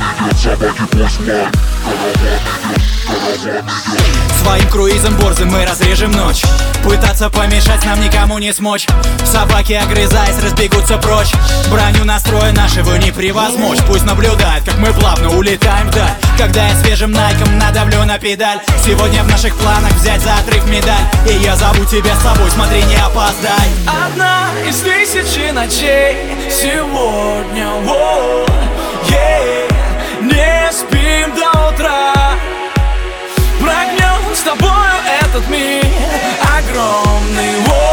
Своим круизом борзым мы разрежем ночь. Пытаться помешать нам никому не смочь. Собаки, огрызаясь, разбегутся прочь. Броню настроя нашего не превозмочь. Пусть наблюдает, как мы плавно улетаем вдаль. Когда я свежим найком надавлю на педаль. Сегодня в наших планах взять за отрыв медаль. И я зову тебя с собой, смотри, не опоздай. Одна из тысячи ночей сегодня, не спим до утра. Прогнем с тобою этот мир огромный,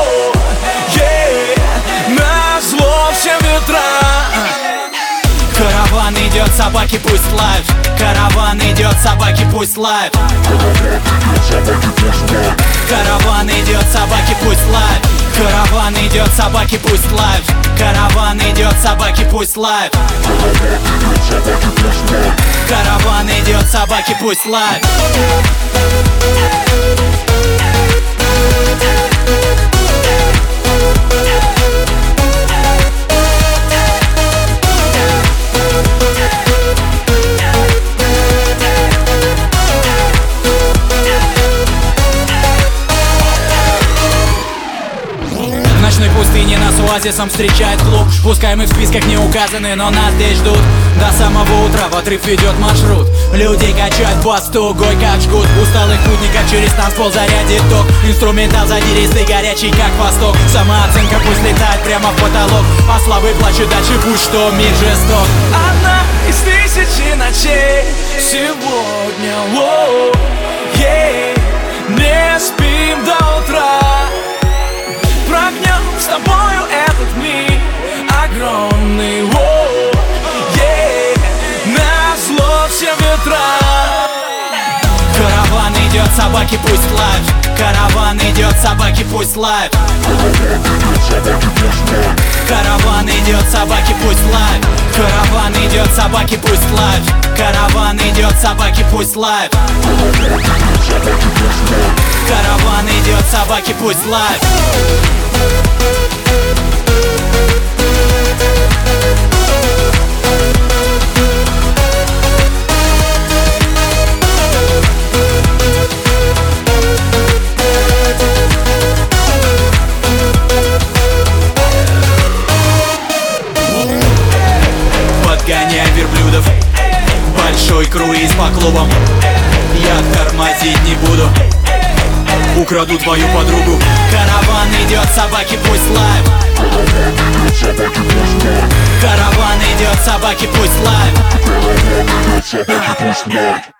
назло всем ветрам. Караван идет, собаки пусть лают. Караван идет, собаки пусть лают. Караван идет, собаки пусть лают. Караван идет, собаки пусть лают. Караван идет, собаки пусть лают. Караван идет, собаки пусть лают. В ночной пустыне нас оазисом встречает клуб. Пускай мы в списках не указаны, но нас здесь ждут. До самого утра в отрыв ведет маршрут. Людей качают бас тугой, как жгут. Усталых путников через танцпол зарядит ток. Инструментал задиристый, горячий, как восток. Самооценка пусть летает прямо в потолок. А слабый плачет дальше, пусть что мир жесток. Одна из тысячи ночей сегодня, не спим до утра. Прогнем с тобою этот мир огромный, назло всем ветрам. Караван идет, собаки пусть лают. Караван идет, собаки пусть лают. Караван идет, собаки пусть лают. Караван идет, собаки пусть лают. Караван идет, собаки пусть лают. Караван идет, собаки пусть лают. Подгоняй верблюдов, большой круиз по клубам. Я тормозить не буду, украду твою подругу. Караван идет, собаки пусть лают. Караван идет, собаки пусть лают.